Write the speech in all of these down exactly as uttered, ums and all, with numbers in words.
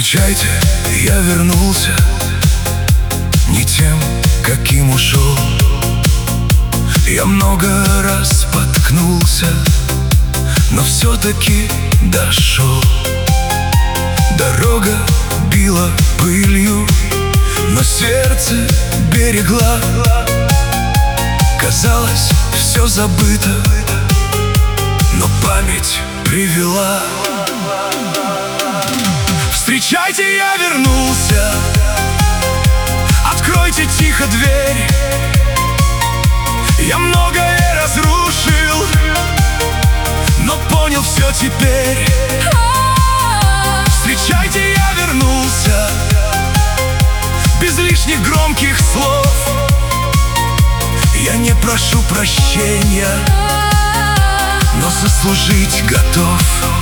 Встречайте, я вернулся не тем, каким ушел. Я много раз споткнулся, но все-таки дошел. Дорога била пылью, но сердце берегла. Казалось, все забыто, но память привела. Встречайте, я вернулся. Откройте тихо дверь. Я многое разрушил, но понял все теперь. Встречайте, я вернулся. Без лишних громких слов. Я не прошу прощения, но заслужить готов.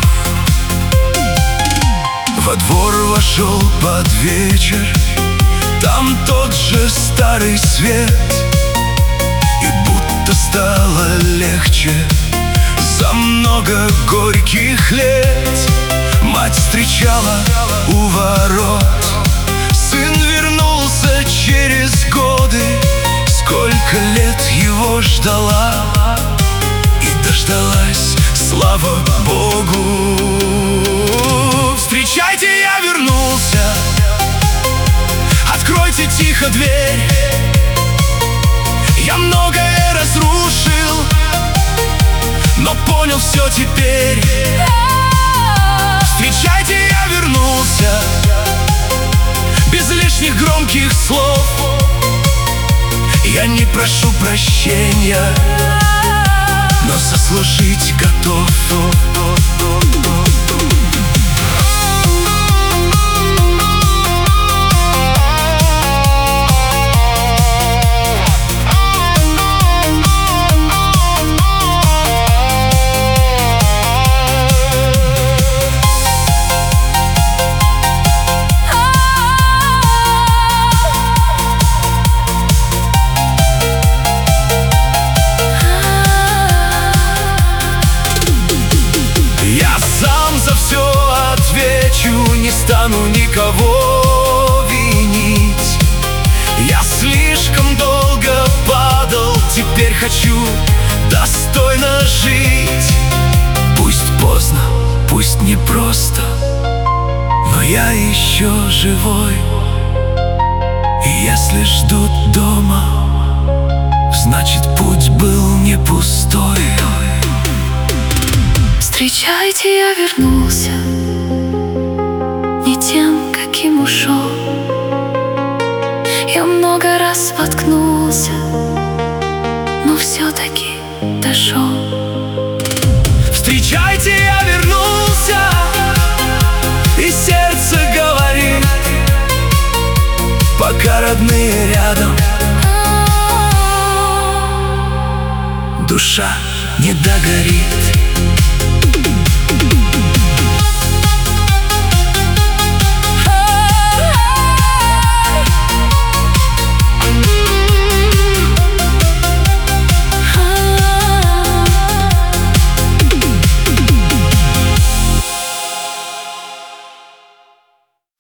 Во двор вошел под вечер, там тот же старый свет. И будто стало легче за много горьких лет. Мать встречала у ворот, сын вернулся через годы. Сколько лет его ждала, и дождалась, слава Богу. Встречайте, я вернулся. Откройте тихо дверь. Я многое разрушил, но понял все теперь. Встречайте, я вернулся. Без лишних громких слов. Я не прошу прощения, но заслужить готов. Не стану никого винить. Я слишком долго падал, теперь хочу достойно жить. Пусть поздно, пусть непросто, но я еще живой. И если ждут дома, значит путь был не пустой. Встречайте, я вернулся не тем, каким ушел. Я много раз споткнулся, но все-таки дошел. Встречайте, я вернулся, и сердце говорит, пока родные рядом, душа не догорит.